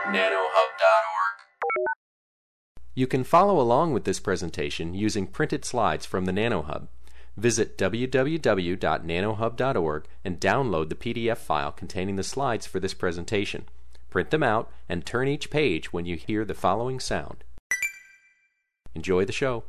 nanohub.org. You can follow along with this presentation using printed slides from the NanoHub. Visit www.nanohub.org and download the PDF file containing the slides for this presentation. Print them out and turn each page when you hear the following sound. Enjoy the show.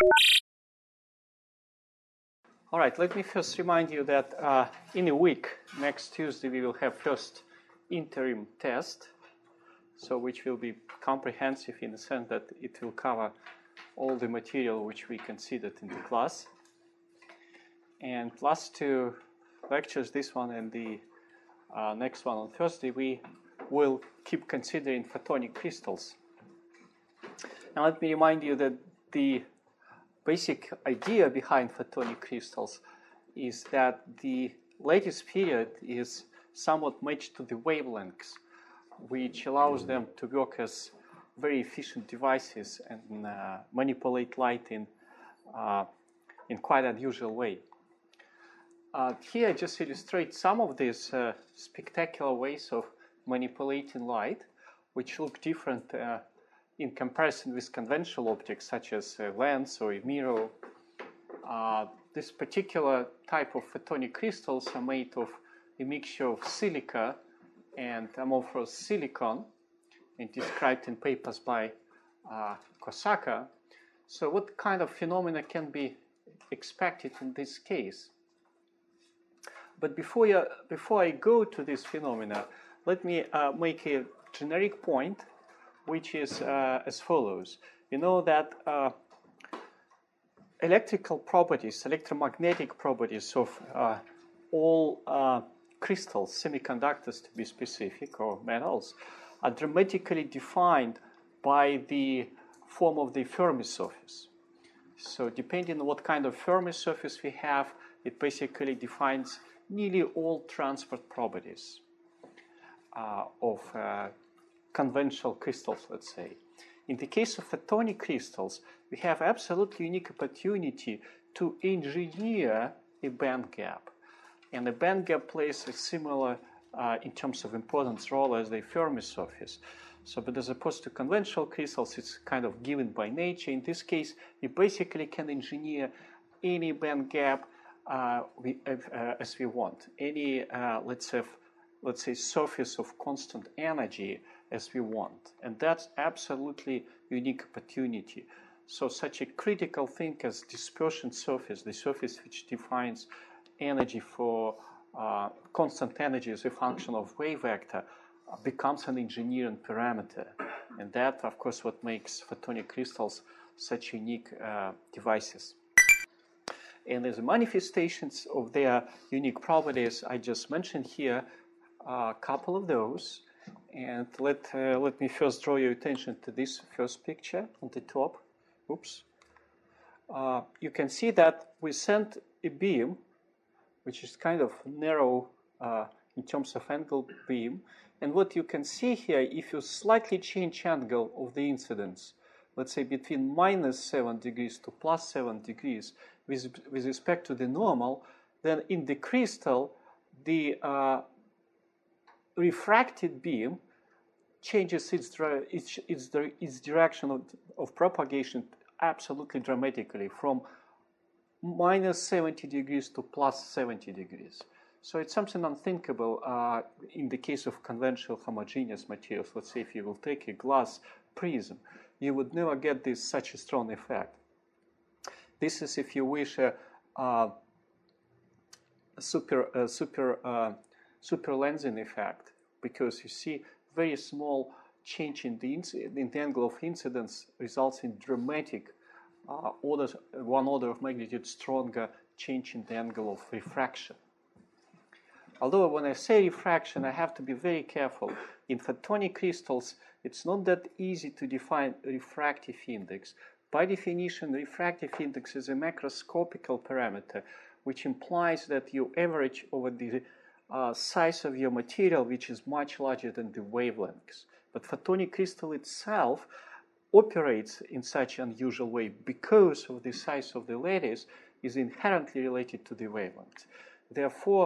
All right, let me first remind you that in a week, next Tuesday, we will have first interim test, so which will be comprehensive in the sense that it will cover all the material which we considered in the class. And last two lectures, this one and the next one on Thursday, we will keep considering photonic crystals. Now let me remind you that the basic idea behind photonic crystals is that the lattice period is somewhat matched to the wavelengths, which allows them to work as very efficient devices and manipulate light in quite an unusual way. Here I just illustrate some of these spectacular ways of manipulating light, which look different in comparison with conventional objects such as a lens or a mirror. This particular type of photonic crystals are made of a mixture of silica and amorphous silicon, and described in papers by Kosaka. So what kind of phenomena can be expected in this case? But before I go to this phenomena, let me make a generic point, which is as follows. You know that electrical properties, electromagnetic properties of all crystals, semiconductors to be specific, or metals, are dramatically defined by the form of the Fermi surface. So depending on what kind of Fermi surface we have, it basically defines nearly all transport properties of conventional crystals, let's say. In the case of photonic crystals, we have absolutely unique opportunity to engineer a band gap. And the band gap plays a similar, in terms of importance, role as the Fermi surface. So, but as opposed to conventional crystals, it's kind of given by nature. In this case, we basically can engineer any band gap as we want. Any, let's say, surface of constant energy as we want. And that's absolutely unique opportunity. So such a critical thing as dispersion surface, the surface which defines energy for constant energy as a function of wave vector, becomes an engineering parameter. And that, of course, what makes photonic crystals such unique devices. And as manifestations of their unique properties, I just mentioned here a couple of those. And let me first draw your attention to this first picture on the top. Oops. You can see that we sent a beam, which is kind of narrow in terms of angle beam. And what you can see here, if you slightly change angle of the incidence, let's say between -7 degrees to +7 degrees with respect to the normal, then in the crystal, the refracted beam changes its direction of propagation absolutely dramatically from -70 degrees to +70 degrees. So it's something unthinkable in the case of conventional homogeneous materials. Let's say if you will take a glass prism, you would never get such a strong effect. This is, if you wish, a super lensing effect, because you see very small change in the angle of incidence results in dramatic one order of magnitude stronger change in the angle of refraction. Although when I say refraction, I have to be very careful. In photonic crystals, it's not that easy to define refractive index. By definition, refractive index is a macroscopical parameter, which implies that you average over the size of your material, which is much larger than the wavelengths. But photonic crystal itself operates in such an unusual way because of the size of the lattice is inherently related to the wavelengths. Therefore,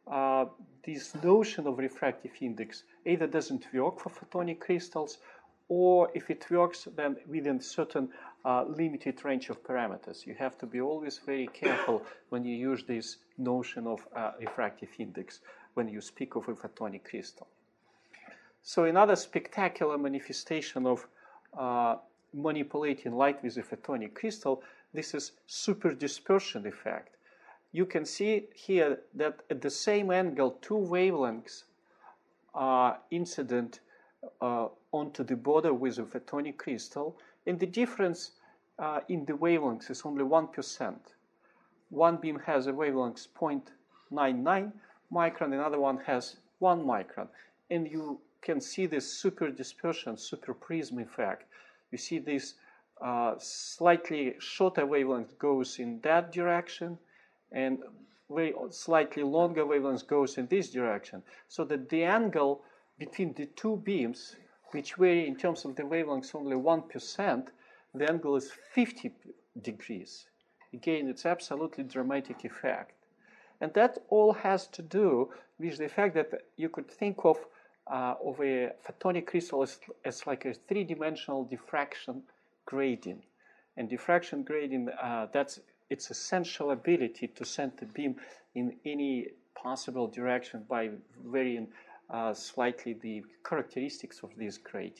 this notion of refractive index either doesn't work for photonic crystals, or if it works, then within certain limited range of parameters. You have to be always very careful when you use this notion of refractive index when you speak of a photonic crystal. So another spectacular manifestation of manipulating light with a photonic crystal, this is superdispersion effect. You can see here that at the same angle, two wavelengths are incident onto the border with a photonic crystal, and the difference in the wavelengths is only 1%. One beam has a wavelength 0.99 micron, another one has 1 micron. And you can see this superdispersion, superprism effect. You see this slightly shorter wavelength goes in that direction, and very slightly longer wavelength goes in this direction. So that the angle between the two beams, which vary in terms of the wavelengths only 1%, the angle is 50 degrees. Again, it's absolutely dramatic effect. And that all has to do with the fact that you could think of a photonic crystal as like a three-dimensional diffraction gradient. And diffraction gradient, that's its essential ability to send the beam in any possible direction by varying slightly the characteristics of this gradient.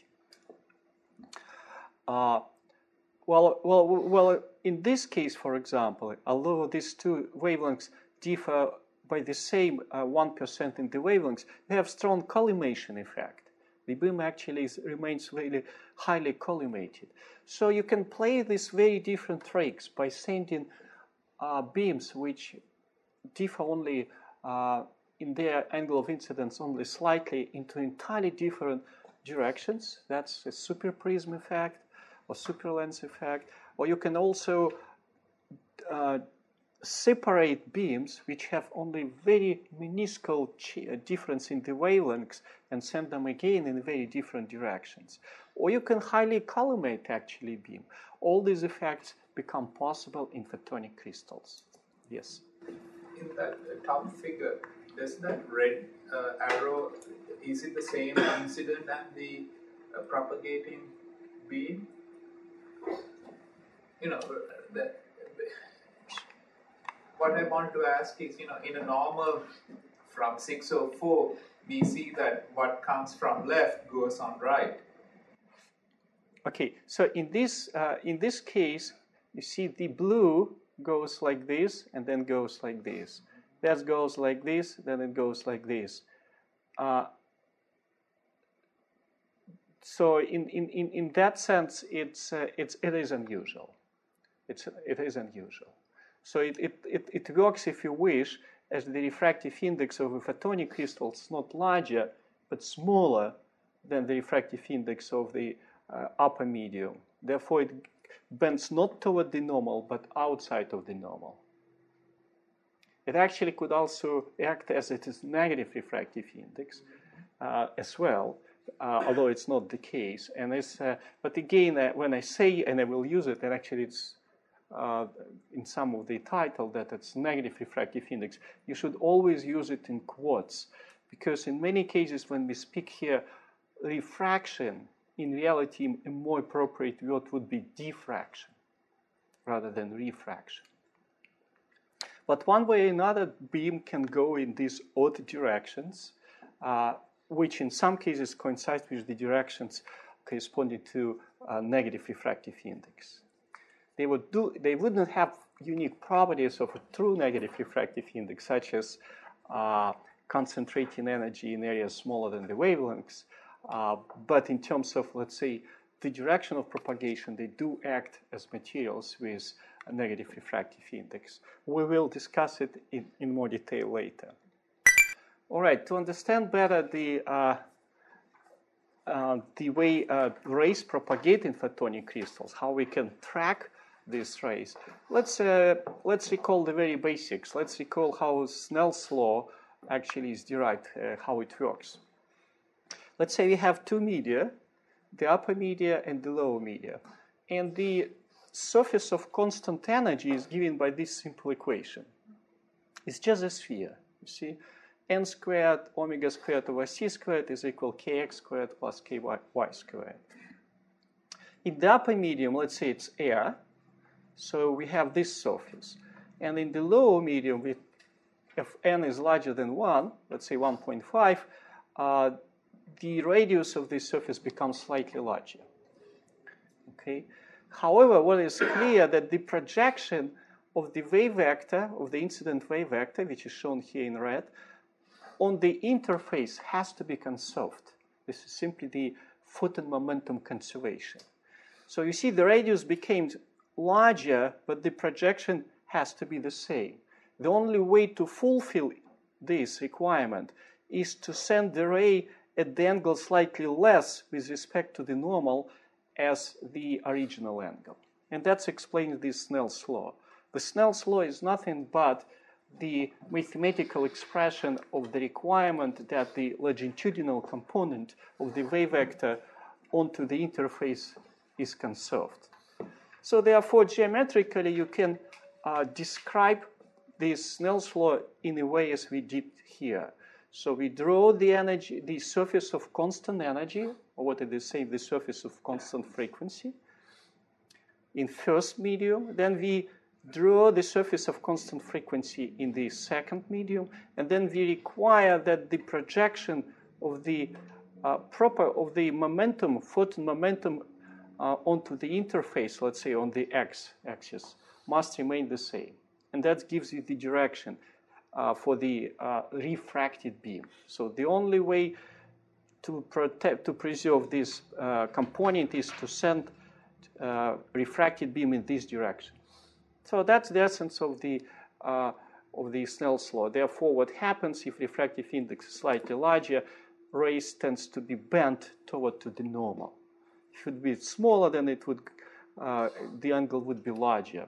Well, in this case, for example, although these two wavelengths differ by the same 1% in the wavelengths, they have strong collimation effect. The beam actually remains really highly collimated. So you can play these very different tricks by sending beams which differ only in their angle of incidence only slightly into entirely different directions. That's a superprism effect or superlens effect. Or you can also separate beams which have only very minuscule difference in the wavelengths and send them again in very different directions. Or you can highly collimate actually beam. All these effects become possible in photonic crystals. Yes? In that top figure, does that red arrow, is it the same incident as the propagating beam? What I want to ask is, in a normal, from 604, we see that what comes from left goes on right. Okay, so in this case, you see the blue goes like this and then goes like this. That goes like this, then it goes like this. So in that sense, it is unusual. It is unusual. So it works, if you wish, as the refractive index of a photonic crystal is not larger but smaller than the refractive index of the upper medium. Therefore, it bends not toward the normal but outside of the normal. It actually could also act as its negative refractive index as well, although it's not the case. And but again, when I say, and I will use it, and actually it's in some of the title that it's negative refractive index, you should always use it in quotes, because in many cases when we speak here refraction, in reality a more appropriate word would be diffraction rather than refraction. But one way or another, beam can go in these odd directions, which in some cases coincide with the directions corresponding to negative refractive index. They wouldn't have unique properties of a true negative refractive index, such as concentrating energy in areas smaller than the wavelengths. But in terms of, let's say, the direction of propagation, they do act as materials with a negative refractive index. We will discuss it in more detail later. All right, to understand better the way rays propagate in photonic crystals, how we can track these rays, let's recall the very basics. Let's recall how Snell's law actually is derived, how it works. Let's say we have two media, the upper media and the lower media. And the surface of constant energy is given by this simple equation. It's just a sphere, you see. n squared omega squared over c squared is equal kx squared plus ky squared. In the upper medium, let's say it's air, so we have this surface. And in the lower medium, if n is larger than 1, let's say 1.5, the radius of this surface becomes slightly larger. Okay. However, what is clear that the projection of the wave vector, of the incident wave vector, which is shown here in red, on the interface has to be conserved. This is simply the photon momentum conservation. So you see the radius became larger, but the projection has to be the same. The only way to fulfill this requirement is to send the ray at the angle slightly less with respect to the normal as the original angle. And that's explained this Snell's law. The Snell's law is nothing but the mathematical expression of the requirement that the longitudinal component of the wave vector onto the interface is conserved. So therefore, geometrically, you can describe this Snell's law in a way as we did here. So we draw the energy, the surface of constant energy, or what did they say, the surface of constant frequency in first medium. Then we draw the surface of constant frequency in the second medium, and then we require that the projection of the momentum, photon momentum onto the interface, let's say on the x-axis, must remain the same. And that gives you the direction for the refracted beam. So the only way to preserve this component is to send refracted beam in this direction. So that's the essence of the Snell's law. Therefore, what happens if refractive index is slightly larger, rays tends to be bent toward to the normal. If it would be smaller, then it would the angle would be larger.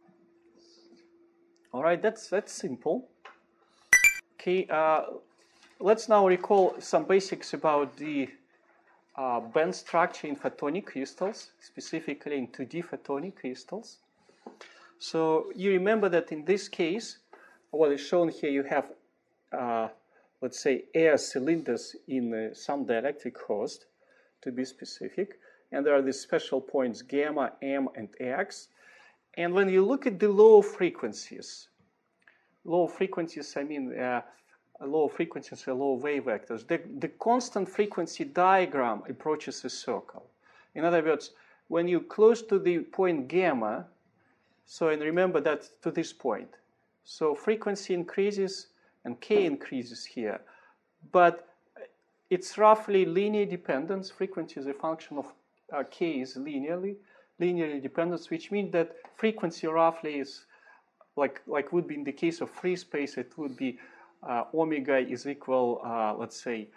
All right, that's simple. Okay, let's now recall some basics about the band structure in photonic crystals, specifically in 2D photonic crystals. So you remember that in this case, what is shown here, you have, let's say, air cylinders in some dielectric host, to be specific. And there are these special points, gamma, m, and x. And when you look at the low frequencies, I mean low frequencies are low wave vectors, the constant frequency diagram approaches a circle. In other words, when you close to the point gamma, so and remember that to this point, so frequency increases and k increases here, but it's roughly linear dependence. Frequency is a function of k is linearly dependence, which means that frequency roughly is like would be in the case of free space, it would be omega is equal, let's say,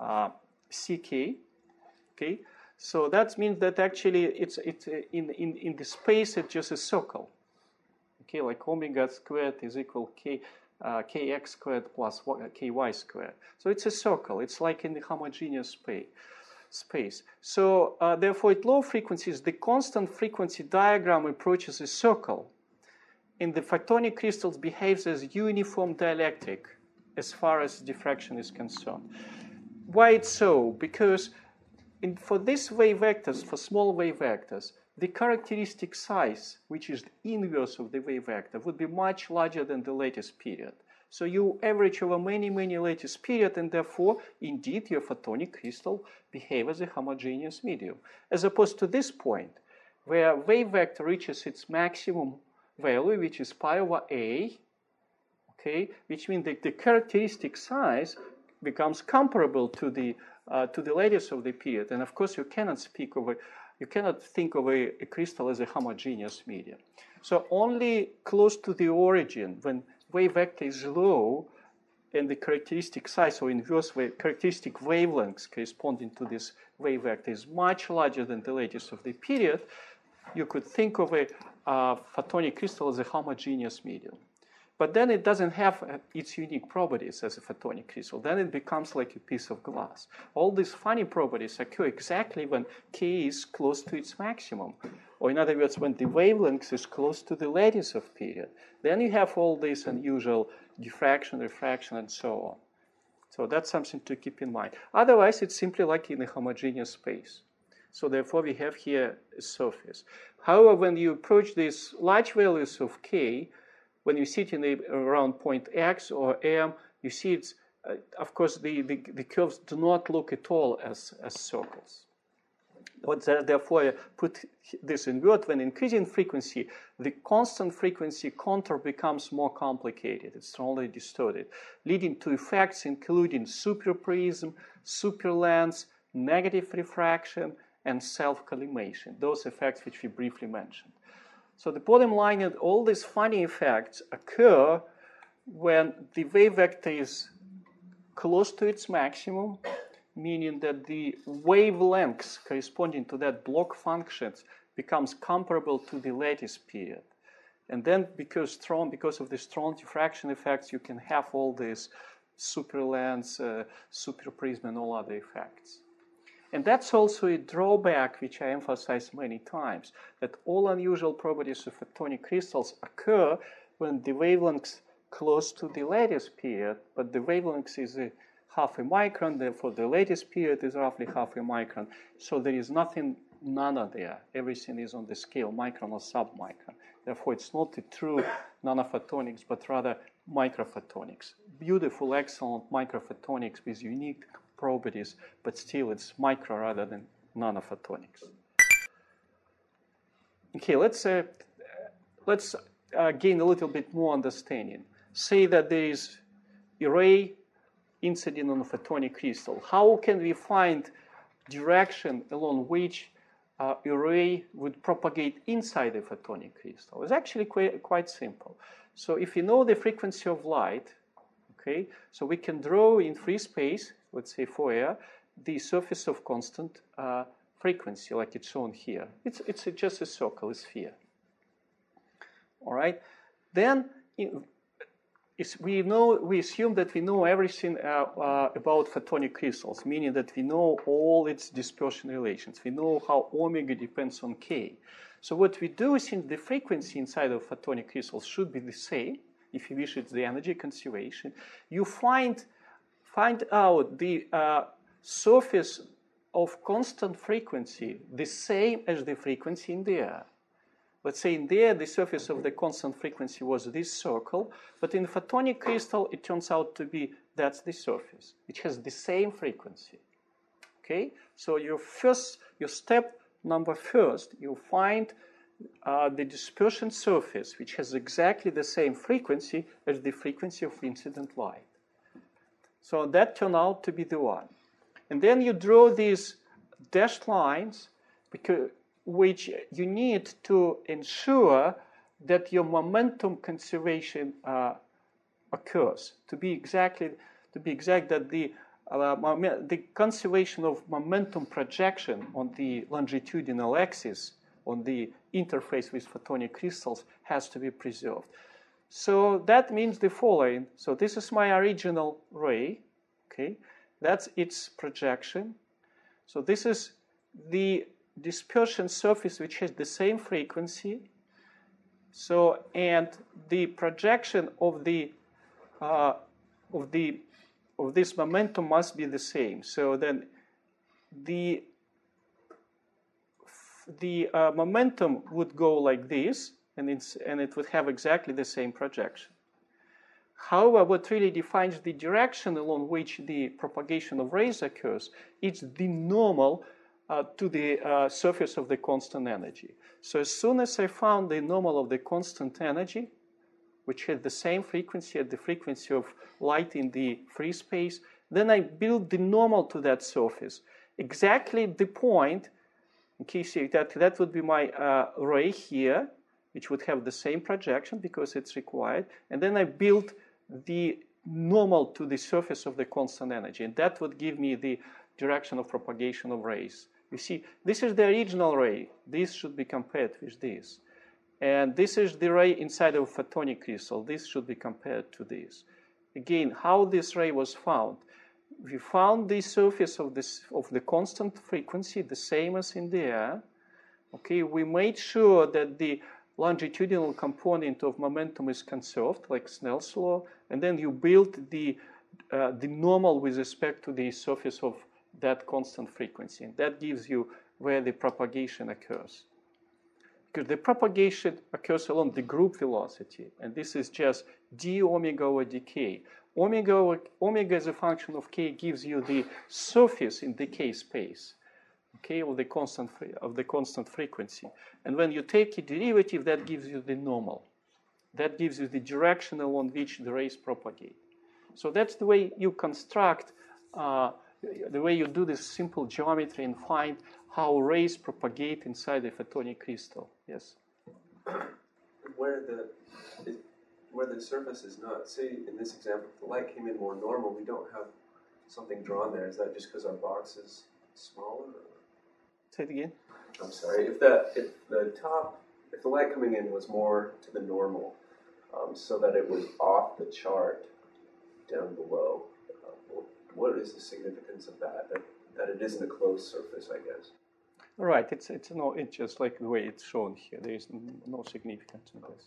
ck. Okay, so that means that actually it's in the space it's just a circle. Okay, like omega squared is equal kx squared plus ky squared. So it's a circle. It's like in the homogeneous space. So therefore, at low frequencies, the constant frequency diagram approaches a circle. And the photonic crystals behaves as uniform dielectric as far as diffraction is concerned. Why it's so? Because for these wave vectors, for small wave vectors, the characteristic size, which is the inverse of the wave vector, would be much larger than the lattice period. So you average over many, many lattice period, and therefore, indeed, your photonic crystal behaves as a homogeneous medium. As opposed to this point, where wave vector reaches its maximum value, which is pi over a, okay, which means that the characteristic size becomes comparable to the lattice of the period. And of course, you cannot think of a crystal as a homogeneous medium. So only close to the origin, when wave vector is low, and the characteristic size or inverse characteristic wavelengths corresponding to this wave vector is much larger than the lattice of the period, you could think of a photonic crystal as a homogeneous medium. But then it doesn't have its unique properties as a photonic crystal. Then it becomes like a piece of glass. All these funny properties occur exactly when k is close to its maximum. Or in other words, when the wavelength is close to the lattice of period. Then you have all this unusual diffraction, refraction, and so on. So that's something to keep in mind. Otherwise, it's simply like in a homogeneous space. So therefore, we have here a surface. However, when you approach these large values of k, when you sit around point x or m, you see it's, of course, the curves do not look at all as circles. But therefore, put this in word, when increasing frequency, the constant frequency contour becomes more complicated. It's strongly distorted, leading to effects including superprism, superlens, negative refraction, and self-collimation, those effects which we briefly mentioned. So the bottom line is all these funny effects occur when the wave vector is close to its maximum, meaning that the wavelengths corresponding to that block functions becomes comparable to the lattice period. And then because of the strong diffraction effects, you can have all these superlens, superprism, and all other effects. And that's also a drawback, which I emphasize many times, that all unusual properties of photonic crystals occur when the wavelengths close to the lattice period, but the wavelength is half a micron, therefore the lattice period is roughly half a micron. So there is nothing nano there. Everything is on the scale micron or submicron. Therefore, it's not a true nanophotonics, but rather microphotonics. Beautiful, excellent microphotonics with unique properties, but still it's micro rather than nanophotonics. Okay, let's gain a little bit more understanding. Say that there is a ray incident on a photonic crystal. How can we find direction along which a ray would propagate inside a photonic crystal? It's actually quite simple. So if you know the frequency of light, okay, so we can draw in free space, let's say for air, the surface of constant frequency, like it's shown here. It's just a circle, a sphere. All right. Then we assume that we know everything about photonic crystals, meaning that we know all its dispersion relations. We know how omega depends on k. So what we do is the frequency inside of photonic crystals should be the same. If you wish, it's the energy conservation. You find out the surface of constant frequency the same as the frequency in the air. Let's say in the air, the surface of the constant frequency was this circle, but in the photonic crystal, it turns out to be that's the surface, which has the same frequency. Okay, so your step number first, you find the dispersion surface, which has exactly the same frequency as the frequency of incident light. So that turned out to be the one. And then you draw these dashed lines, which you need to ensure that your momentum conservation occurs. To be exact, that the conservation of momentum projection on the longitudinal axis on the interface with photonic crystals has to be preserved. So that means the following. So this is my original ray. Okay, that's its projection. So this is the dispersion surface which has the same frequency. So and the projection of this momentum must be the same. So then the momentum would go like this, and it would have exactly the same projection. However, what really defines the direction along which the propagation of rays occurs is the normal to the surface of the constant energy. So as soon as I found the normal of the constant energy, which had the same frequency at the frequency of light in the free space, then I build the normal to that surface. Exactly the point, in case that would be my ray here, which would have the same projection because it's required, and then I build the normal to the surface of the constant energy, and that would give me the direction of propagation of rays. You see, this is the original ray. This should be compared with this. And this is the ray inside of a photonic crystal. This should be compared to this. Again, how this ray was found. We found the surface of the constant frequency, the same as in the air. Okay, we made sure that the longitudinal component of momentum is conserved, like Snell's law, and then you build the the normal with respect to the surface of that constant frequency. And that gives you where the propagation occurs. Because the propagation occurs along the group velocity, and this is just d omega over dk. Omega as a function of k gives you the surface in decay space, okay, of the constant frequency. And when you take a derivative, that gives you the normal. That gives you the direction along which the rays propagate. So that's the way you construct, the way you do this simple geometry and find how rays propagate inside the photonic crystal. Yes? Where the surface is not, say in this example, if the light came in more normal, we don't have something drawn there. Is that just because our box is smaller? Say it again. I'm sorry. If the light coming in was more to the normal, so that it was off the chart down below, what is the significance of that? That it isn't a closed surface, I guess. Right. It's just like the way it's shown here. There is no significance in this.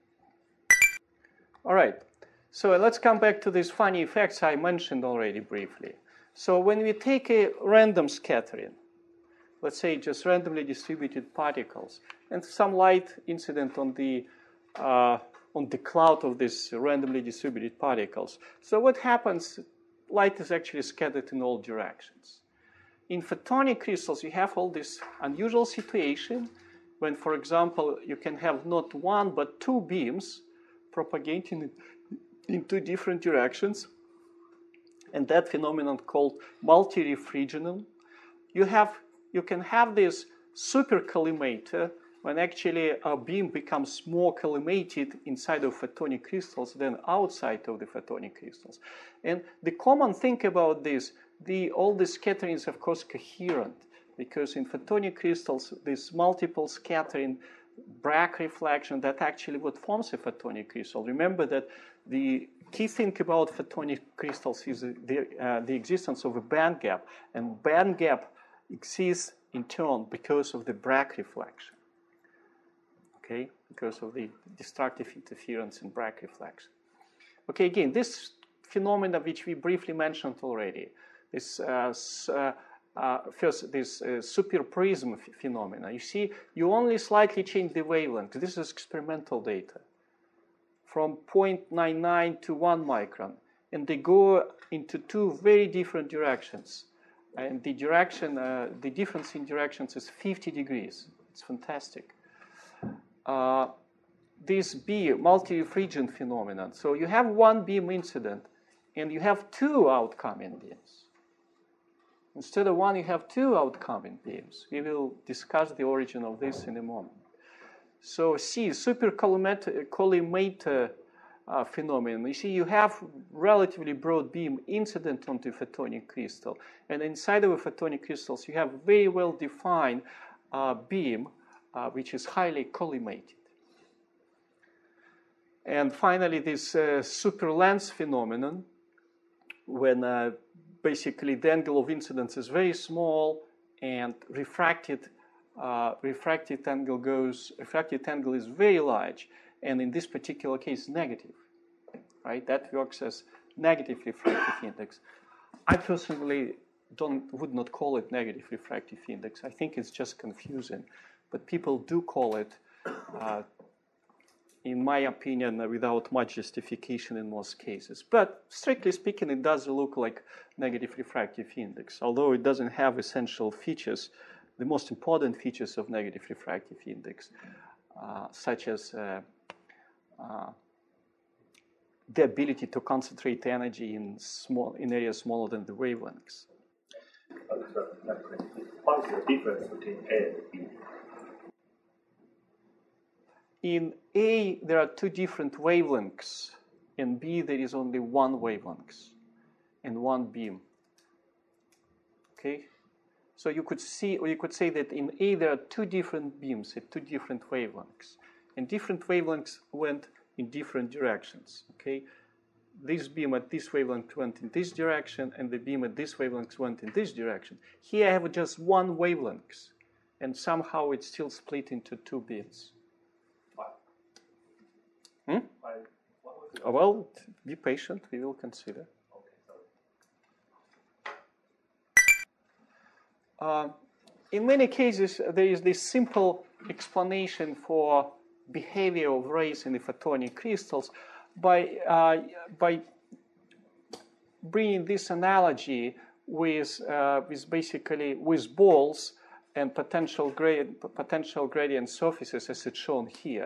All right. So let's come back to these funny effects I mentioned already briefly. So when we take a random scattering, let's say just randomly distributed particles, and some light incident on the cloud of these randomly distributed particles. So what happens? Light is actually scattered in all directions. In photonic crystals, you have all this unusual situation when, for example, you can have not one but two beams propagating in two different directions, and that phenomenon called multi-refrigenon. You can have this super collimator when actually a beam becomes more collimated inside of photonic crystals than outside of the photonic crystals. And the common thing about this, all the scattering is of course coherent, because in photonic crystals, this multiple scattering, Bragg reflection, that actually what forms a photonic crystal. Remember that the key thing about photonic crystals is the existence of a band gap, and band gap exists in turn because of the Bragg reflection. Okay, because of the destructive interference in Bragg reflection. Okay, again, this phenomena which we briefly mentioned already, this first, this super prism phenomena. You see, you only slightly change the wavelength. This is experimental data from 0.99 to 1 micron, and they go into two very different directions. And the direction, the difference in directions is 50 degrees. It's fantastic. This multi-refrigenon phenomenon. So you have one beam incident, and you have two outcoming beams. Instead of one, you have two outcoming beams. We will discuss the origin of this in a moment. So see, super collimator phenomenon. You see, you have relatively broad beam incident onto photonic crystal, and inside of a photonic crystals, you have very well-defined beam, which is highly collimated. And finally, this super lens phenomenon, when basically the angle of incidence is very small and refracted angle is very large, and in this particular case, negative. Right? That works as negative refractive index. I personally would not call it negative refractive index. I think it's just confusing, but people do call it, in my opinion, without much justification in most cases. But strictly speaking, it does look like negative refractive index, although it doesn't have essential features, the most important features of negative refractive index, such as the ability to concentrate energy in areas smaller than the wavelengths. What is the difference between A and B? In A, there are two different wavelengths. In B, there is only one wavelength and one beam. Okay? So you could see, or you could say that in A, there are two different beams at two different wavelengths. And different wavelengths went in different directions. Okay? This beam at this wavelength went in this direction, and the beam at this wavelength went in this direction. Here I have just one wavelength, and somehow it's still split into two beams. Well, be patient. We will consider. Okay, so in many cases, there is this simple explanation for behavior of rays in the photonic crystals by bringing this analogy with basically with balls and potential gradient surfaces, as it's shown here.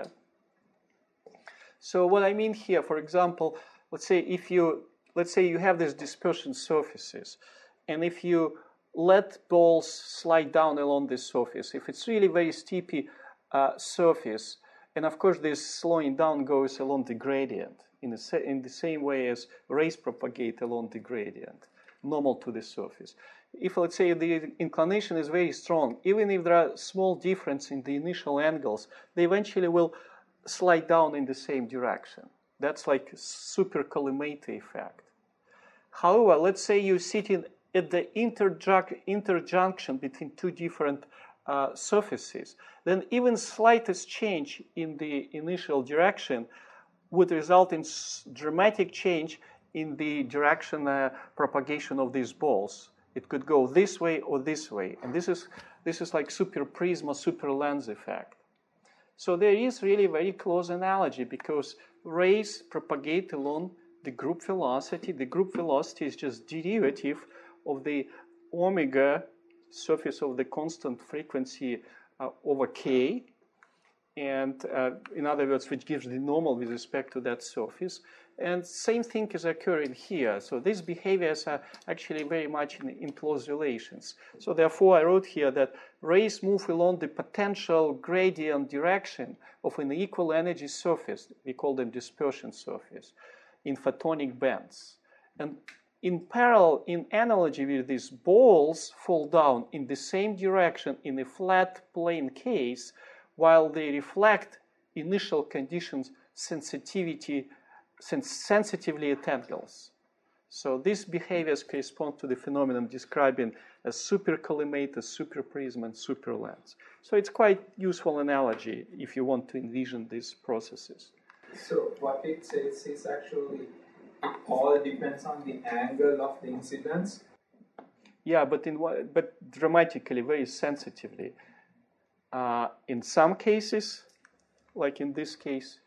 So what I mean here, for example, let's say you have these dispersion surfaces, and if you let balls slide down along this surface, if it's really very steepy surface, and of course this slowing down goes along the gradient in the same way as rays propagate along the gradient, normal to the surface. If, let's say, the inclination is very strong, even if there are small differences in the initial angles, they eventually will slide down in the same direction. That's like super collimator effect. However, let's say you're sitting at the interjunction between two different surfaces, then even slightest change in the initial direction would result in dramatic change in the direction propagation of these balls. It could go this way or this way, and this is like super prism or super lens effect. So there is really a very close analogy, because rays propagate along the group velocity. The group velocity is just derivative of the omega surface of the constant frequency over k, and in other words, which gives the normal with respect to that surface. And same thing is occurring here. So these behaviors are actually very much in close relations. So therefore, I wrote here that rays move along the potential gradient direction of an equal energy surface. We call them dispersion surface in photonic bands. And in parallel, in analogy with these balls fall down in the same direction in a flat plane case, while they reflect initial conditions sensitively at angles. So these behaviors correspond to the phenomenon describing as super collimator, super prism, and super lens. So it's quite useful analogy if you want to envision these processes. So what it says is actually it all depends on the angle of the incidence. Yeah, but dramatically, very sensitively. In some cases, like in this case,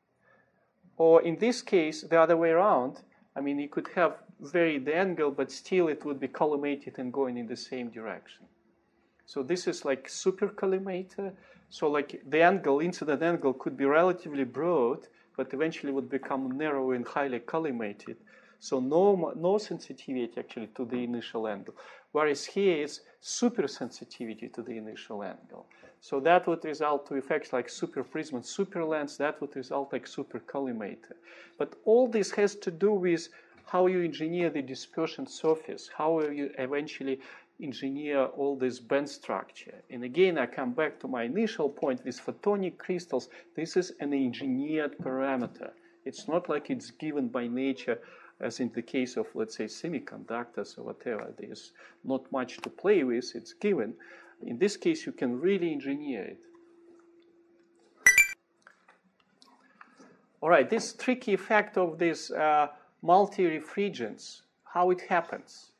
or in this case, the other way around, I mean, you could have varied the angle, but still it would be collimated and going in the same direction. So this is like super collimator. So like the angle, incident angle, could be relatively broad, but eventually would become narrow and highly collimated. So no sensitivity actually to the initial angle. Whereas here is super sensitivity to the initial angle. So that would result to effects like super prism and super lens. That would result like super collimator. But all this has to do with how you engineer the dispersion surface, how you eventually engineer all this band structure. And again, I come back to my initial point with photonic crystals. This is an engineered parameter. It's not like it's given by nature, as in the case of, let's say, semiconductors or whatever. There's not much to play with. It's given. In this case, you can really engineer it. All right, this tricky effect of these multi-refrigerants, how it happens.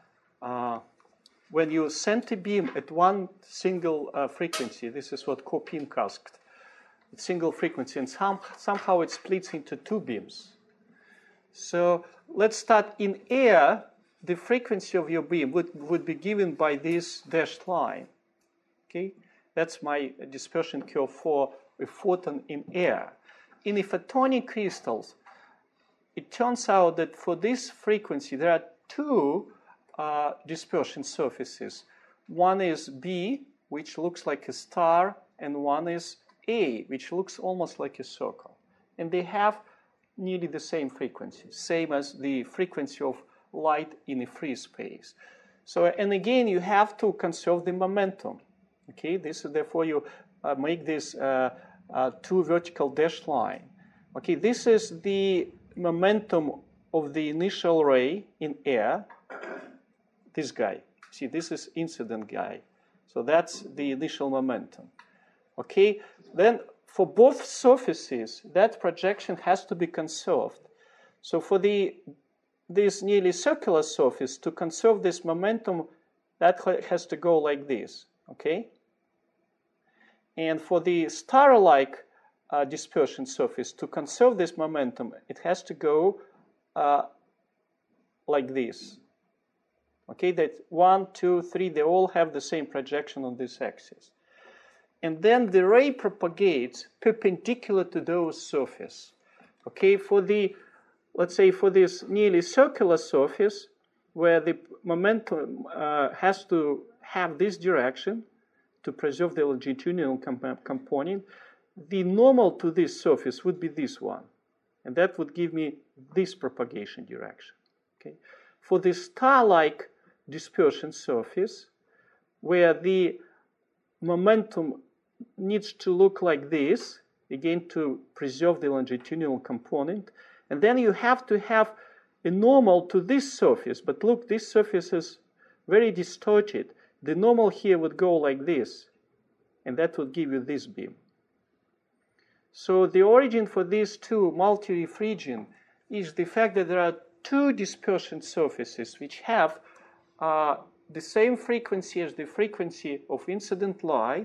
When you send a beam at one single frequency, this is what Kopink asked, single frequency, and somehow it splits into two beams. So let's start in air. The frequency of your beam would be given by this dashed line. Okay, that's my dispersion curve for a photon in air. In the photonic crystals, it turns out that for this frequency, there are two dispersion surfaces. One is B, which looks like a star, and one is A, which looks almost like a circle. And they have nearly the same frequency, same as the frequency of light in a free space. So, and again, you have to conserve the momentum. Okay, therefore you make this two vertical dashed line. Okay, this is the momentum of the initial ray in air. This guy, see, this is incident guy. So that's the initial momentum. Okay, then for both surfaces, that projection has to be conserved. So for this nearly circular surface, to conserve this momentum that has to go like this, okay? And for the star-like dispersion surface, to conserve this momentum, it has to go like this. Okay, that 1, 2, 3, they all have the same projection on this axis. And then the ray propagates perpendicular to those surfaces. Okay, for the, let's say for this nearly circular surface, where the momentum has to have this direction to preserve the longitudinal component, the normal to this surface would be this one. And that would give me this propagation direction. Okay. For the star-like dispersion surface, where the momentum needs to look like this, again to preserve the longitudinal component, and then you have to have a normal to this surface, but look, this surface is very distorted. The normal here would go like this, and that would give you this beam. So the origin for these two multi-region is the fact that there are two dispersion surfaces which have the same frequency as the frequency of incident light,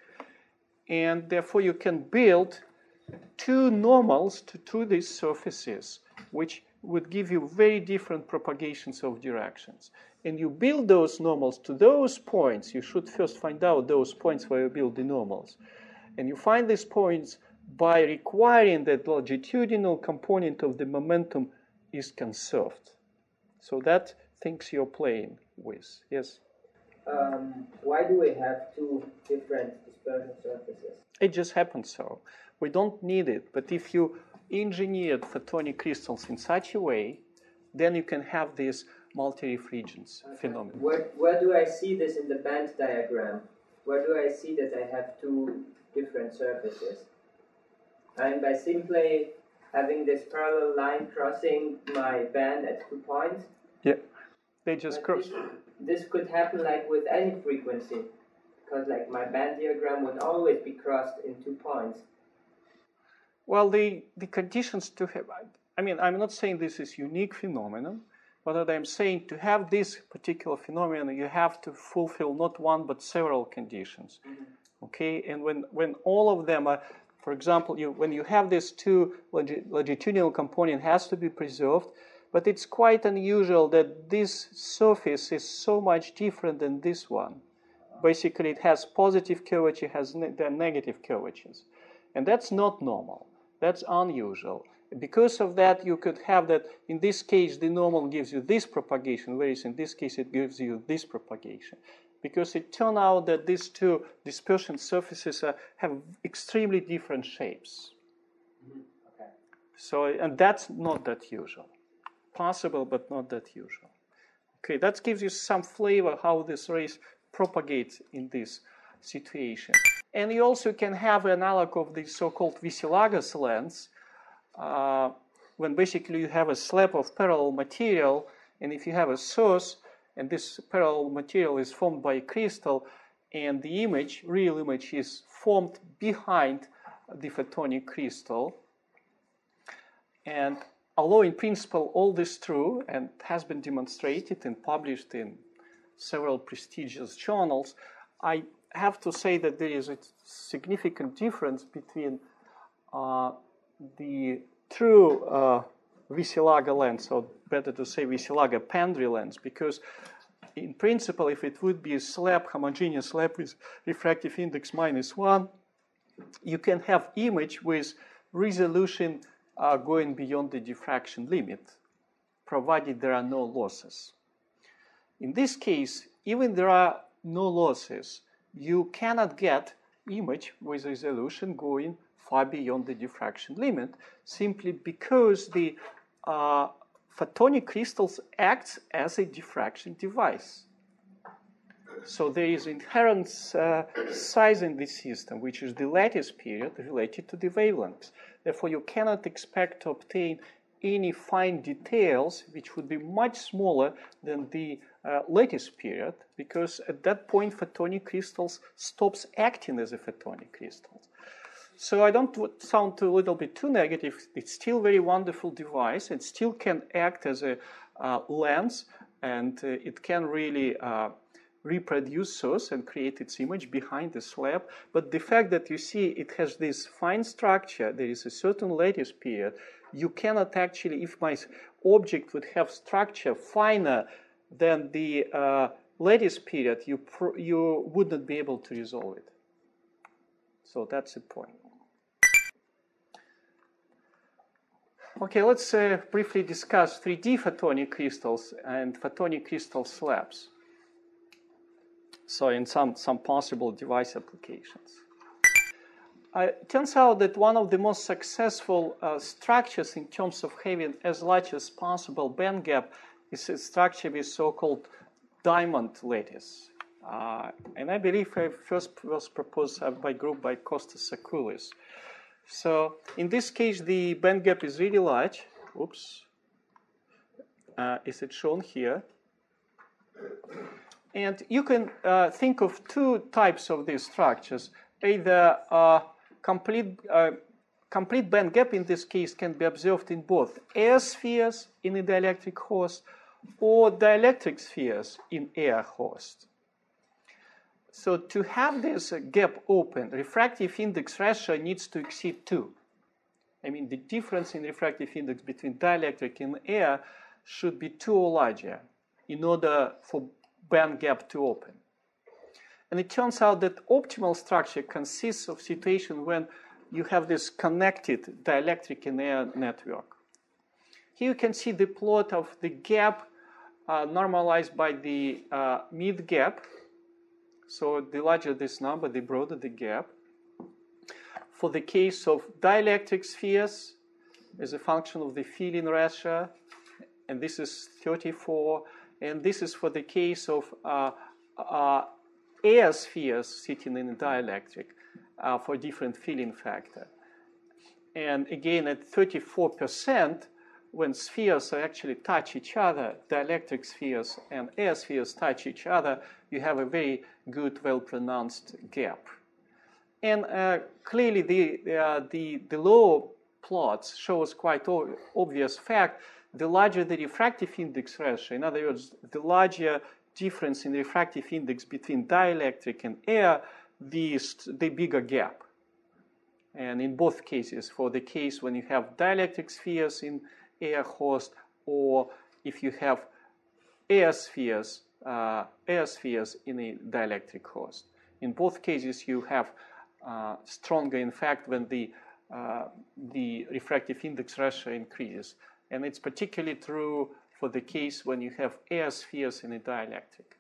and therefore you can build two normals to these surfaces, which would give you very different propagations of directions. And you build those normals to those points. You should first find out those points where you build the normals. And you find these points by requiring that longitudinal component of the momentum is conserved. So that things you're playing with. Yes? Why do we have two different dispersion surfaces? It just happens so. We don't need it, but if you engineered photonic crystals in such a way, then you can have these multi-regions phenomenon. Where do I see this in the band diagram? Where do I see that I have two different surfaces? And by simply having this parallel line crossing my band at 2 points? Yeah, they just cross. This could happen like with any frequency, because like my band diagram would always be crossed in 2 points. Well, the conditions to have, I mean, I'm not saying this is unique phenomenon, but what I'm saying, to have this particular phenomenon, you have to fulfill not one but several conditions. Mm-hmm. Okay, and when all of them are, for example, when you have these two longitudinal component has to be preserved, but it's quite unusual that this surface is so much different than this one. Basically, it has positive curvature, has negative curvatures, and that's not normal. That's unusual. Because of that, you could have that, in this case, the normal gives you this propagation, whereas in this case, it gives you this propagation. Because it turned out that these two dispersion surfaces have extremely different shapes. Mm-hmm. Okay. So, and that's not that usual. Possible, but not that usual. Okay, that gives you some flavor how this rays propagates in this situation. And you also can have an analog of the so-called Vicilagas lens, when basically you have a slab of parallel material, and if you have a source, and this parallel material is formed by a crystal, and the image, real image, is formed behind the photonic crystal. And although in principle all this is true and has been demonstrated and published in several prestigious journals, I have to say that there is a significant difference between the true Vicilaga lens, or better to say Vicilaga-Pendry lens, because in principle, if it would be a slab, homogeneous slab with refractive index -1, you can have image with resolution going beyond the diffraction limit, provided there are no losses. In this case, even there are no losses, you cannot get image with resolution going far beyond the diffraction limit, simply because the photonic crystals acts as a diffraction device. So there is inherent size in this system, which is the lattice period related to the wavelengths. Therefore, you cannot expect to obtain any fine details, which would be much smaller than the lattice period, because at that point, photonic crystals stops acting as a photonic crystals. So I don't sound a little bit too negative. It's still a very wonderful device. It still can act as a lens, and it can really reproduce source and create its image behind the slab. But the fact that you see it has this fine structure, there is a certain lattice period, you cannot actually, if my object would have structure finer than the lattice period, you wouldn't be able to resolve it. So that's the point. Okay, let's briefly discuss 3D photonic crystals and photonic crystal slabs. So in some possible device applications. It turns out that one of the most successful structures in terms of having as large as possible band gap is a structure with so-called diamond lattice. And I believe it first was proposed by a group by Kostas Sakoulis. So in this case, the band gap is really large. Oops. Is it shown here? And you can think of two types of these structures. Either complete band gap in this case can be observed in both air spheres in a dielectric host or dielectric spheres in air host. So to have this gap open, refractive index ratio needs to exceed 2. I mean, the difference in refractive index between dielectric and air should be 2 or larger in order for band gap to open. And it turns out that optimal structure consists of situation when you have this connected dielectric and air network. Here you can see the plot of the gap normalized by the mid gap. So the larger this number, the broader the gap. For the case of dielectric spheres, as a function of the fill-in ratio, and this is 34. And this is for the case of air spheres sitting in a dielectric for different fill-in factor. And again, at 34%, when spheres actually touch each other, dielectric spheres and air spheres touch each other, you have a very good, well-pronounced gap. And clearly, the lower plots shows quite obvious fact. The larger the refractive index ratio, in other words, the larger difference in refractive index between dielectric and air, the bigger gap. And in both cases, for the case when you have dielectric spheres in air host, or if you have air spheres in a dielectric host. In both cases, you have stronger, in fact, when the refractive index ratio increases. And it's particularly true for the case when you have air spheres in a dielectric.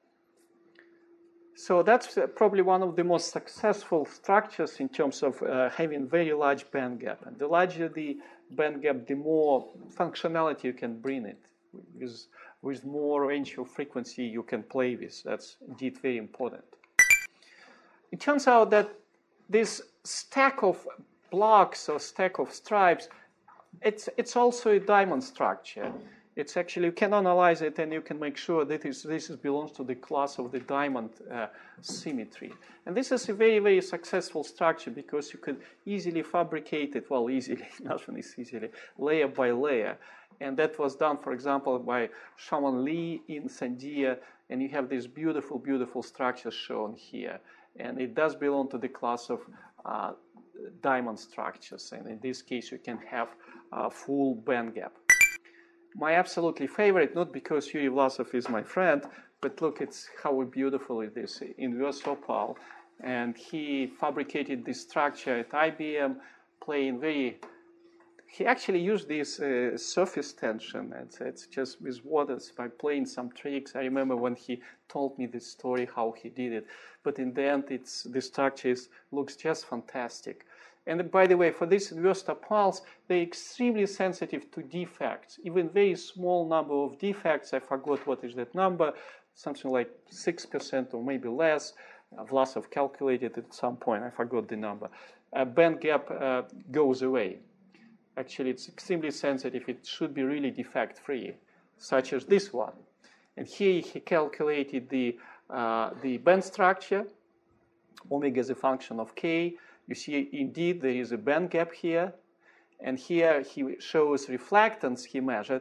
So that's probably one of the most successful structures in terms of having very large band gap. And the larger the band gap, the more functionality you can bring it. With more range of frequency you can play with. That's indeed very important. It turns out that this stack of blocks or stack of stripes, it's also a diamond structure. It's actually, you can analyze it and you can make sure that this belongs to the class of the diamond symmetry. And this is a very, very successful structure because you can easily fabricate it, well, easily, nothing is easily, layer by layer. And that was done, for example, by Shaman Lee in Sandia, and you have this beautiful, beautiful structure shown here. And it does belong to the class of diamond structures. And in this case, you can have a full band gap. My absolutely favorite, not because Yuri Vlasov is my friend, but look, it's how beautiful it is, Inverse Opal. And he fabricated this structure at IBM, playing he actually used this surface tension. It's just with waters by playing some tricks. I remember when he told me this story, how he did it. But in the end, the structure looks just fantastic. And by the way, for these inverse opals, they're extremely sensitive to defects. Even very small number of defects, I forgot what is that number, something like 6% or maybe less. Vlasov calculated at some point, I forgot the number. Band gap goes away. Actually, it's extremely sensitive. It should be really defect-free, such as this one. And here he calculated the band structure, omega is a function of k. You see, indeed, there is a band gap here. And here he shows reflectance he measured.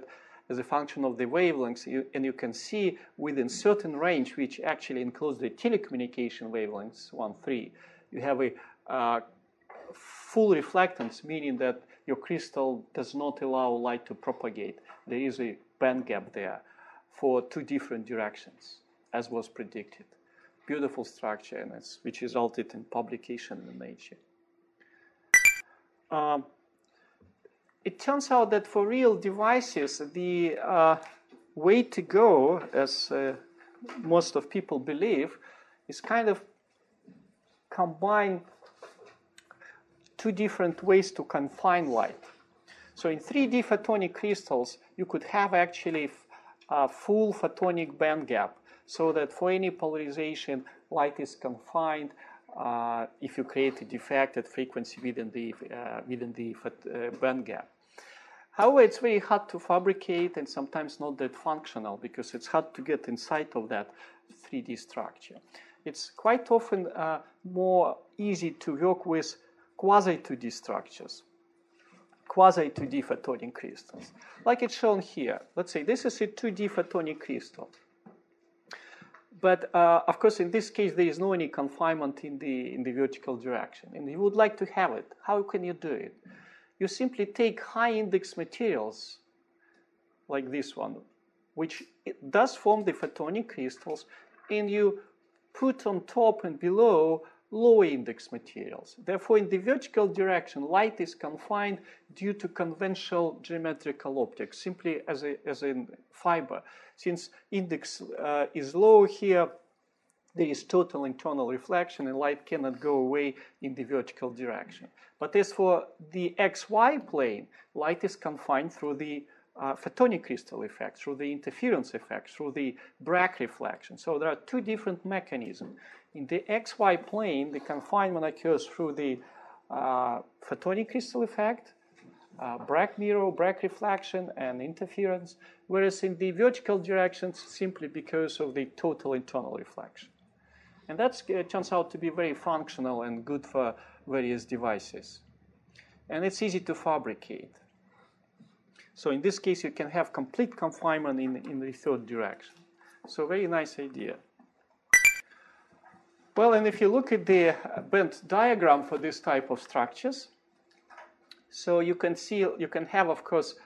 as a function of the wavelengths, and you can see within certain range, which actually includes the telecommunication wavelengths, 1, 3, you have a full reflectance, meaning that your crystal does not allow light to propagate. There is a band gap there for 2 different directions, as was predicted. Beautiful structure, and which resulted in publication in Nature. It turns out that for real devices, the way to go, as most of people believe, is kind of combine 2 different ways to confine light. So in 3D photonic crystals, you could have actually a full photonic band gap, so that for any polarization, light is confined if you create a defect at frequency within the band gap. However, it's very hard to fabricate and sometimes not that functional because it's hard to get inside of that 3D structure. It's quite often more easy to work with quasi-2D structures, quasi-2D photonic crystals, like it's shown here. Let's say this is a 2D photonic crystal. But of course, in this case, there is no any confinement in the vertical direction, and you would like to have it. How can you do it? You simply take high-index materials, like this one, which it does form the photonic crystals, and you put on top and below low-index materials. Therefore, in the vertical direction, light is confined due to conventional geometrical optics, simply as in fiber. Since index is low here, there is total internal reflection, and light cannot go away in the vertical direction. But as for the XY plane, light is confined through the photonic crystal effect, through the interference effect, through the Bragg reflection. So there are 2 different mechanisms. In the XY plane, the confinement occurs through the photonic crystal effect, Bragg mirror, Bragg reflection, and interference, whereas in the vertical directions, simply because of the total internal reflection. And that turns out to be very functional and good for various devices. And it's easy to fabricate. So in this case, you can have complete confinement in the 3rd direction. So very nice idea. Well, and if you look at the bent diagram for this type of structures, so you can see, you can have, of course,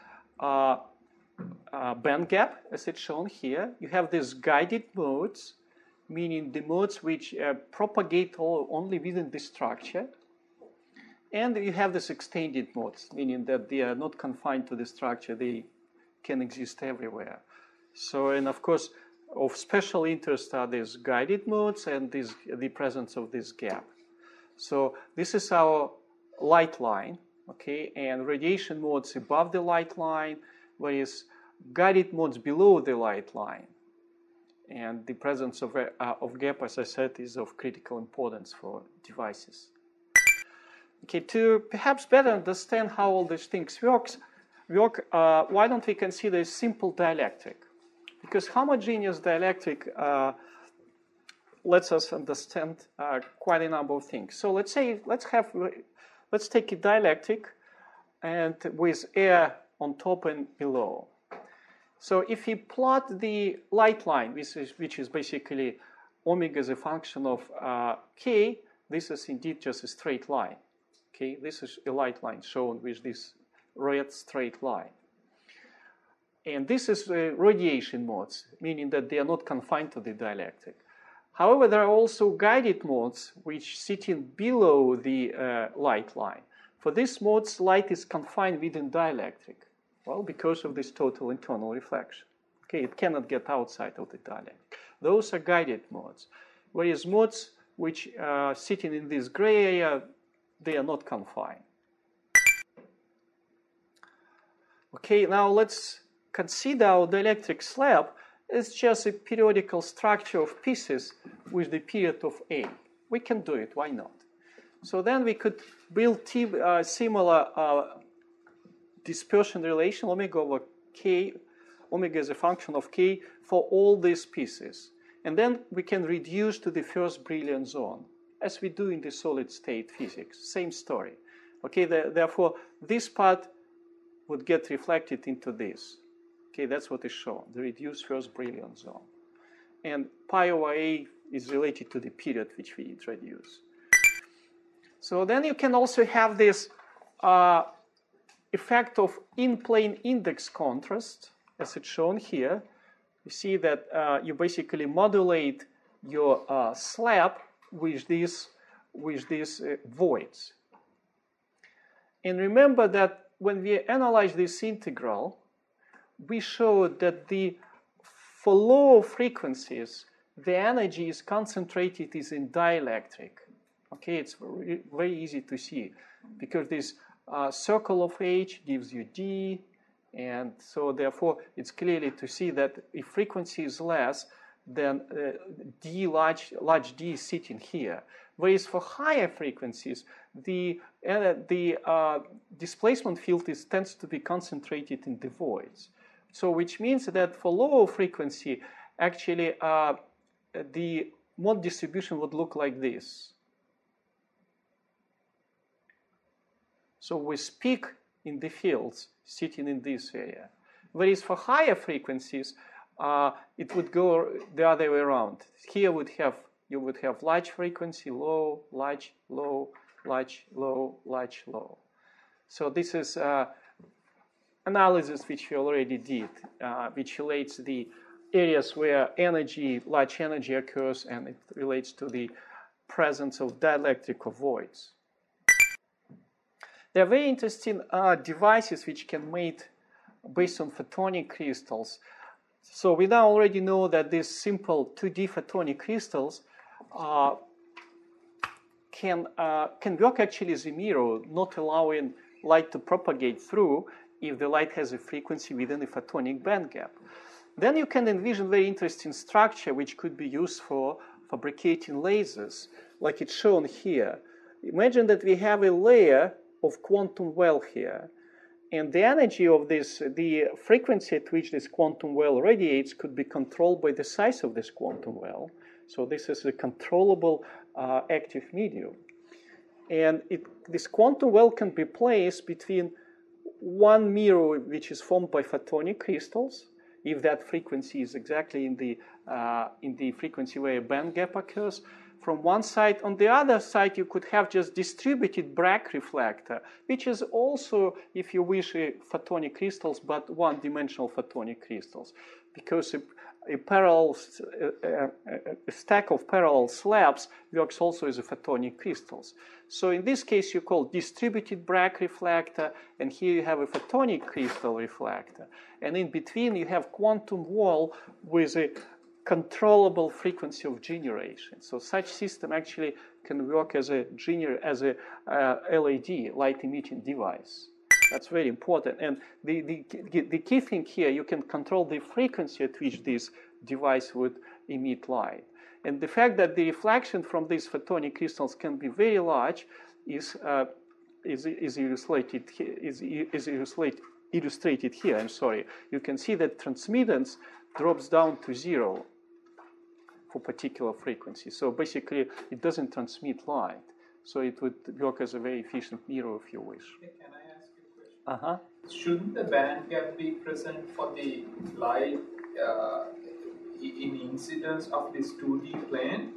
band gap, as it's shown here. You have these guided modes, meaning the modes which propagate only within the structure. And you have these extended modes, meaning that they are not confined to the structure. They can exist everywhere. So, and of course, of special interest are these guided modes and the presence of this gap. So this is our light line, okay, and radiation modes above the light line, whereas guided modes below the light line. And the presence of gap, as I said, is of critical importance for devices. Okay, to perhaps better understand how all these things work, why don't we consider a simple dielectric? Because homogeneous dielectric lets us understand quite a number of things. So let's take a dielectric and with air on top and below. So if we plot the light line, which is basically omega as a function of k, this is indeed just a straight line. Okay, this is a light line shown with this red straight line. And this is radiation modes, meaning that they are not confined to the dielectric. However, there are also guided modes which sit in below the light line. For these modes, light is confined within dielectric. Well, because of this total internal reflection. Okay, it cannot get outside of the dielectric. Those are guided modes. Whereas modes which are sitting in this gray area, they are not confined. Okay, now let's consider our dielectric slab as just a periodical structure of pieces with the period of A. We can do it, why not? So then we could build similar dispersion relation, omega over k, omega is a function of k for all these pieces. And then we can reduce to the first Brillouin zone, as we do in the solid state physics, same story. Okay, therefore, this part would get reflected into this. Okay, Okay, that's what is shown, the reduced first Brillouin zone. And pi over a is related to the period which we introduce. So then you can also have this effect of in-plane index contrast, as it's shown here. You see that you basically modulate your slab with these voids. And remember that when we analyze this integral, we showed that for low frequencies, the energy is concentrated in dielectric. Okay, it's very easy to see because this circle of H gives you D, and so therefore it's clearly to see that if frequency is less, then D large D is sitting here. Whereas for higher frequencies, the displacement field tends to be concentrated in the voids. So which means that for lower frequency, actually the mode distribution would look like this. So with peak in the fields sitting in this area. Whereas for higher frequencies, it would go the other way around. Here you would have large frequency, low, large, low, large, low, large, low. So this is analysis which we already did, which relates the areas where large energy occurs, and it relates to the presence of dielectric voids. There are very interesting devices which can made based on photonic crystals. So we now already know that these simple 2D photonic crystals can work actually as a mirror, not allowing light to propagate through if the light has a frequency within a photonic band gap. Then you can envision very interesting structure which could be used for fabricating lasers, like it's shown here. Imagine that we have a layer of quantum well here, and the energy of the frequency at which this quantum well radiates could be controlled by the size of this quantum well. So this is a controllable active medium. And this quantum well can be placed between one mirror which is formed by photonic crystals, if that frequency is exactly in the frequency where a band gap occurs, from one side. On the other side, you could have just distributed Bragg reflector, which is also, if you wish, photonic crystals, but one-dimensional photonic crystals, because a stack of parallel slabs works also as a photonic crystals. So in this case, you call distributed Bragg reflector, and here you have a photonic crystal reflector. And in between, you have quantum wall with a controllable frequency of generation. So such system actually can work as a LED, light-emitting device. That's very important. And the key thing here, you can control the frequency at which this device would emit light. And the fact that the reflection from these photonic crystals can be very large is illustrated here. I'm sorry. You can see that transmittance drops down to 0 for particular frequency. So basically, it doesn't transmit light. So it would work as a very efficient mirror if you wish. Can I ask you a question? Shouldn't the band gap be present for the light in incidence of this 2D plane?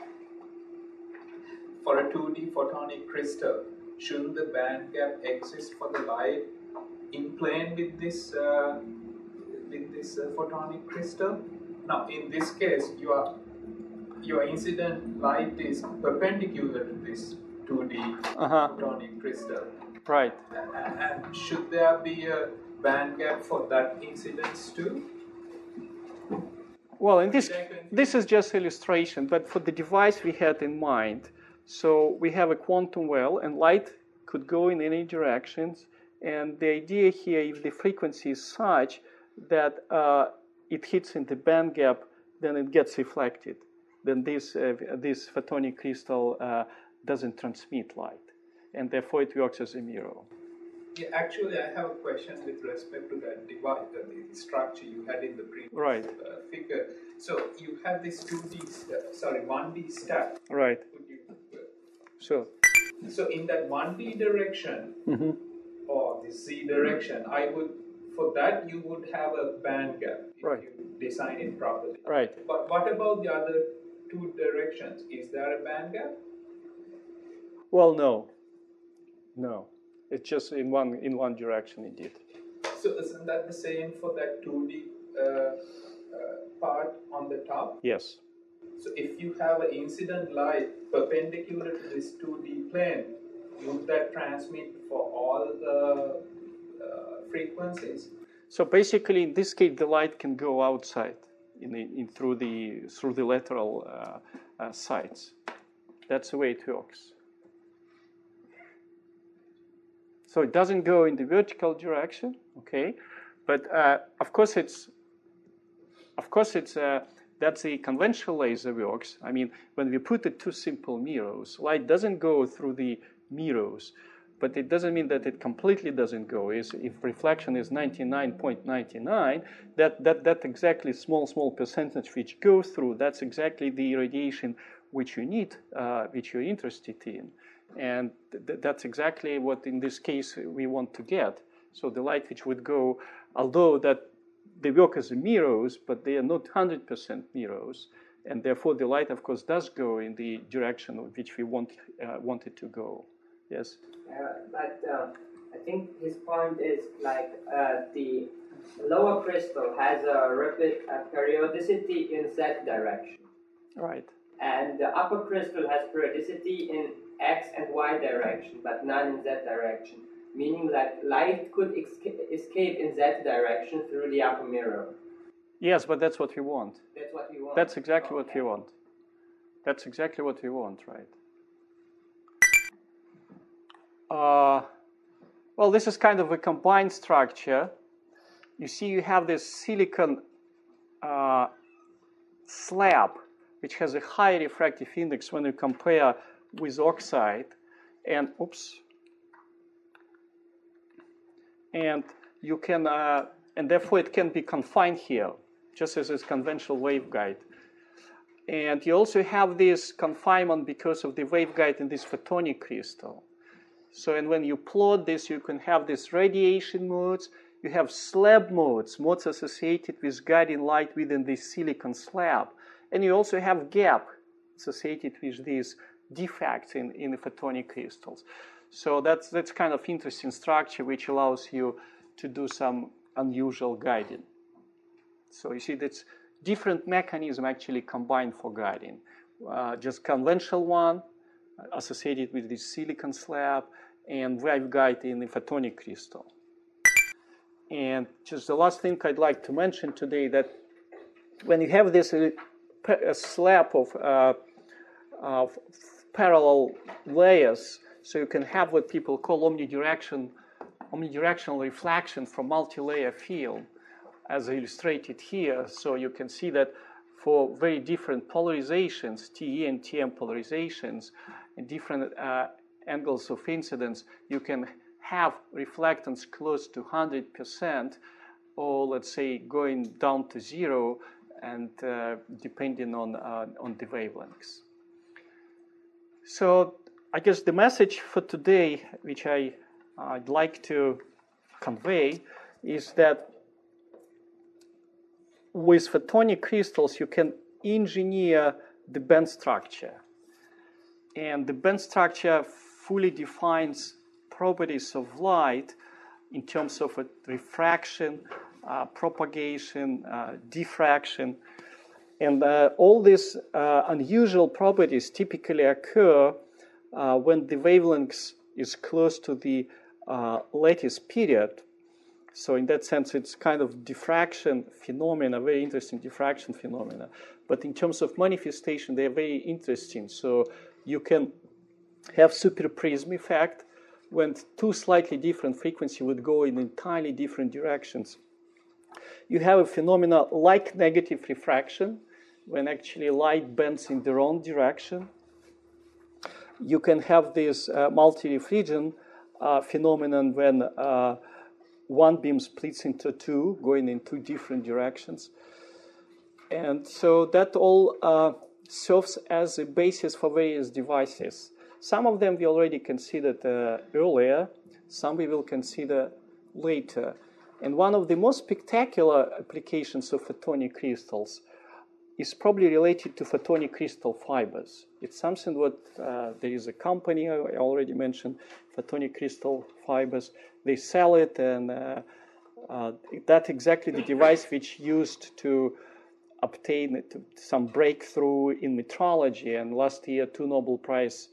For a 2D photonic crystal, shouldn't the band gap exist for the light in plane with this photonic crystal? Now, in this case, your incident light is perpendicular to this 2D photonic crystal. Right. And should there be a band gap for that incidence too? Well, this is just illustration, but for the device we had in mind, so we have a quantum well, and light could go in any directions, and the idea here, if the frequency is such that it hits in the band gap, then it gets reflected. Then this photonic crystal doesn't transmit light, and therefore it works as a mirror. Yeah, actually, I have a question with respect to that device, the structure you had in the previous figure. So you have this 1D stack. Right. Sure. So in that 1D direction, or the Z direction, I would for that you would have a band gap if Right. you design it properly. Right. But what about the other two directions? Is there a band gap? Well, no. It's just in one direction indeed. So isn't that the same for that 2D part on the top? Yes. So if you have an incident light perpendicular to this 2D plane, would that transmit for all the frequencies? So basically, in this case, the light can go outside through the lateral sides. That's the way it works. So it doesn't go in the vertical direction, okay? But of course it's that's the conventional laser works. I mean, when we put the two simple mirrors, light doesn't go through the mirrors, but it doesn't mean that it completely doesn't go. If reflection is 99.99, that exactly small percentage which goes through, that's exactly the radiation which you need, which you're interested in. And that's exactly what, in this case, we want to get. So the light which would go, although that they work as mirrors, but they are not 100% mirrors, and therefore the light, of course, does go in the direction of which we want it to go. Yes? But I think his point is like the lower crystal has a periodicity in Z direction. Right. And the upper crystal has periodicity in X and Y direction, but none in Z direction. Meaning that light could escape in Z direction through the upper mirror. Yes, but that's what we want. That's what we want. That's exactly what we want. That's exactly what we want, right? Well, this is kind of a combined structure. You see, you have this silicon slab, which has a high refractive index when you compare with oxide, and you can, and therefore it can be confined here, just as is conventional waveguide. And you also have this confinement because of the waveguide in this photonic crystal. So, and when you plot this, you can have these radiation modes. You have slab modes associated with guiding light within this silicon slab. And you also have gap associated with these defects in the photonic crystals. So that's kind of interesting structure which allows you to do some unusual guiding. So you see that's different mechanism actually combined for guiding. Just conventional one associated with this silicon slab and waveguide in the photonic crystal. And just the last thing I'd like to mention today, that when you have this a slab of parallel layers, so you can have what people call omnidirectional reflection from multi-layer field, as illustrated here. So you can see that for very different polarizations, TE and TM polarizations, and different angles of incidence, you can have reflectance close to 100%, or let's say going down to zero, and depending on the wavelengths. So I guess the message for today, which I'd like to convey, is that with photonic crystals, you can engineer the band structure. And the band structure fully defines properties of light in terms of refraction, propagation, diffraction. And all these unusual properties typically occur when the wavelength is close to the lattice period. So in that sense, it's kind of diffraction phenomena, very interesting diffraction phenomena. But in terms of manifestation, they're very interesting. So you can have superprism effect when two slightly different frequencies would go in entirely different directions. You have a phenomena like negative refraction, when actually light bends in the wrong direction. You can have this multi-reflection phenomenon when one beam splits into two, going in two different directions. And so that all serves as a basis for various devices. Some of them we already considered earlier, some we will consider later. And one of the most spectacular applications of photonic crystals is probably related to photonic crystal fibers. It's something what there is a company I already mentioned, Photonic Crystal Fibers. They sell it, and that's exactly the device which used to obtain some breakthrough in metrology. And last year, two Nobel Prizes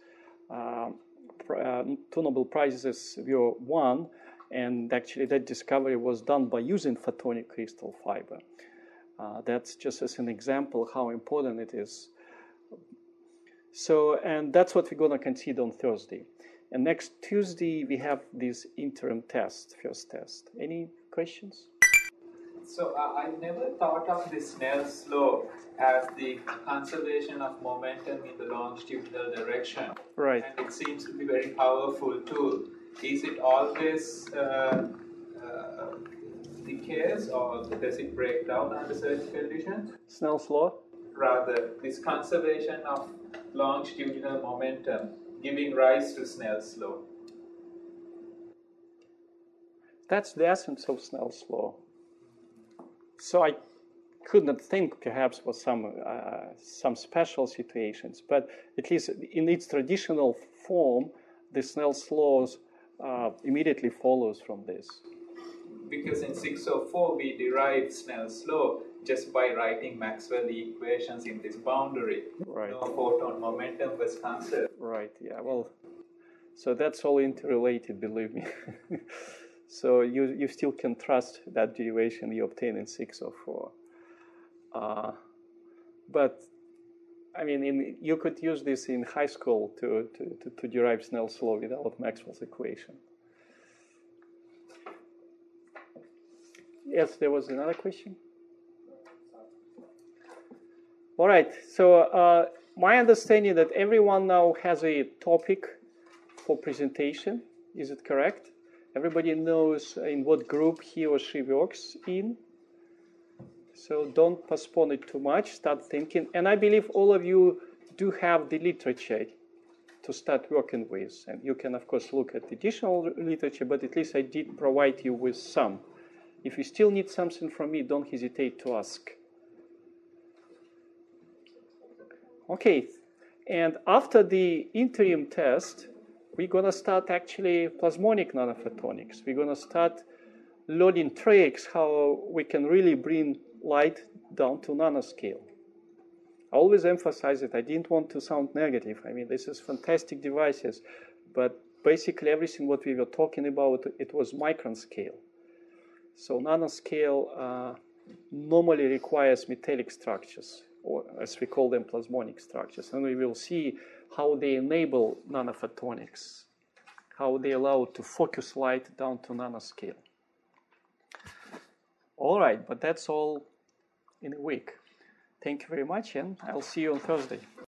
were won, and actually that discovery was done by using photonic crystal fiber. That's just as an example how important it is. So, and that's what we're going to consider on Thursday. And next Tuesday, we have this interim test, first test. Any questions? So I never thought of the Snell's law as the conservation of momentum in the longitudinal direction. Right. And it seems to be a very powerful tool. Is it always the case, or does it break down under certain conditions? Snell's law? Rather, this conservation of longitudinal momentum giving rise to Snell's law. That's the essence of Snell's law. So I could not think perhaps for some special situations, but at least in its traditional form, the Snell's laws immediately follows from this. Because in 604 we derived Snell's law just by writing Maxwell equations in this boundary. Right. No photon momentum was conserved. Right, yeah, well, so that's all interrelated, believe me. So you still can trust that derivation you obtain in 604. But, I mean, you could use this in high school to derive Snell's law without Maxwell's equation. Yes, there was another question? All right, so my understanding that everyone now has a topic for presentation. Is it correct? Everybody knows in what group he or she works in. So don't postpone it too much, start thinking. And I believe all of you do have the literature to start working with. And you can, of course, look at additional literature, but at least I did provide you with some. If you still need something from me, don't hesitate to ask. Okay, and after the interim test, we're going to start actually plasmonic nanophotonics. We're going to start learning tricks how we can really bring light down to nanoscale. I always emphasize it. I didn't want to sound negative. I mean, this is fantastic devices, but basically everything what we were talking about, it was micron scale. So nanoscale normally requires metallic structures, or as we call them, plasmonic structures. And we will see how they enable nanophotonics, how they allow to focus light down to nanoscale. All right, but that's all in a week. Thank you very much, and I'll see you on Thursday.